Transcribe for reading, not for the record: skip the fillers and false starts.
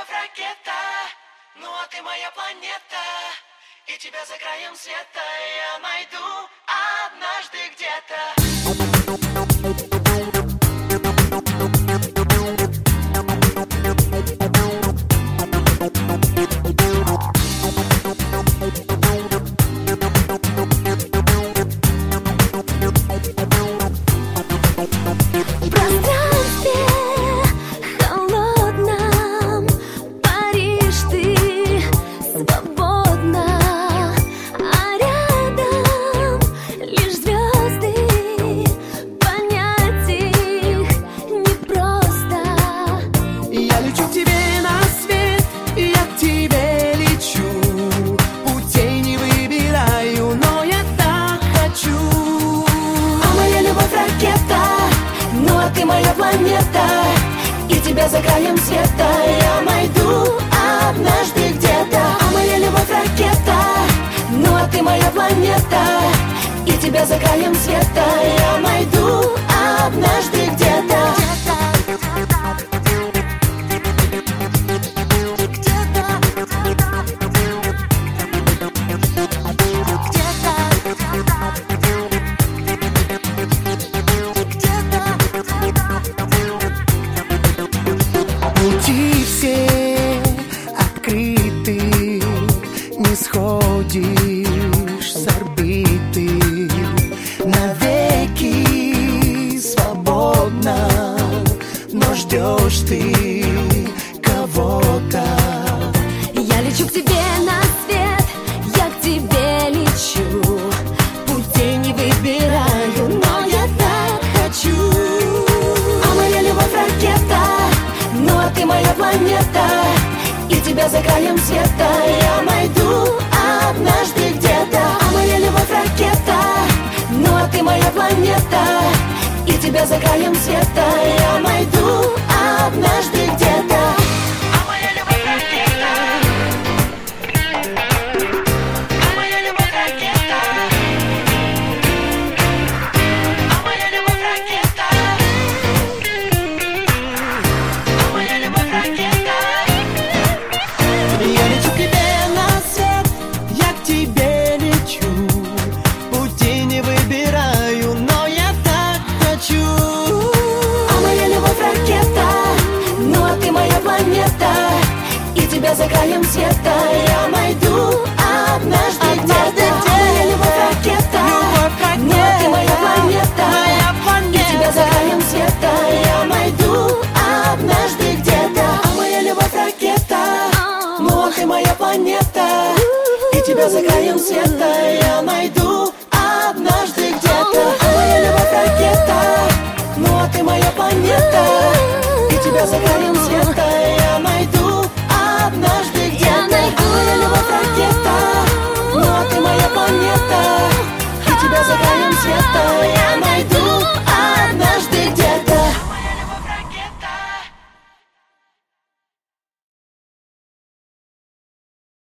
любовь ракета, ну а ты моя планета, и тебя за краем света я найду однажды где-то. В пространстве холодном паришь ты свободно, а рядом лишь звезды, понять их непросто. Я лечу к тебе на свет, я к тебе лечу, путей не выбираю, но я так хочу. А моя любовь ракета, ну а ты моя планета, и тебя за краем света я найду однажды где-то. А моя любовь ракета, ну а ты моя планета, и тебя за краем света я найду однажды где-то. Пути все открыты, не сходишь с орбиты, навеки свободно, но ждешь ты кого-то. Я лечу к тебе на свет, я к тебе лечу, путей не выбираю, но я так хочу. А моя любовь ракета, ну а ты моя планета, и тебя за краем света я найду однажды где-то. А моя любовь ракета, ну а ты моя планета, и тебя за краем света я найду однажды где-то. А моя любовь ракета, а моя любовь ракета, а моя любовь ракета, а моя любовь ракета. Я лечу к тебе на свет, я к тебе лечу, пути не выбираю, но я так хочу. А моя любовь ракета, ну а ты моя планета, и тебя за краем света я найду однажды где-то. А моя любовь ракета, ну а ты моя планета, и тебя за краем света я найду однажды где-то. А моя любовь ракета, ну а ты моя планета, и тебя за краем света я найду однажды где-то. А моя любовь ракета, ну а ты моя планета, и тебя за краем света я найду.